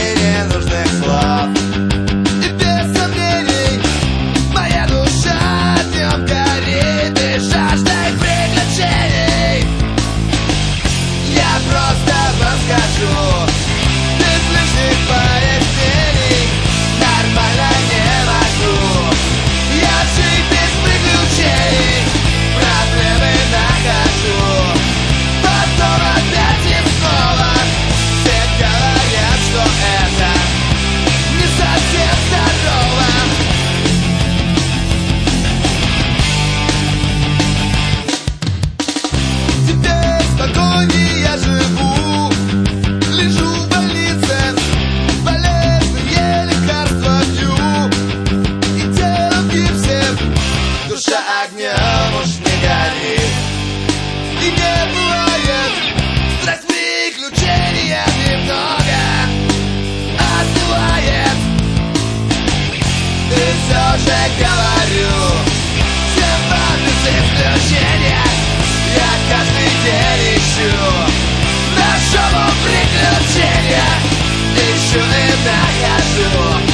и ненужных слов. И без сомнений моя душа днем горит и жаждой приключений. Я просто вам скажу, без лишних пояснений нормально не могу. Я жить без приключений, проблемы нахожу. Потом опять и снова все говорят, что это не совсем здорово. Теперь спокойнее я живу, лежу в больнице, полезные лекарства пью, и тело в гипсе, душа огнем уж не горит. И не бывает страсть приключения немного остывает. И все же говорю всем вам без исключения, я каждый день ищу нашего приключения, ищу и нахожу.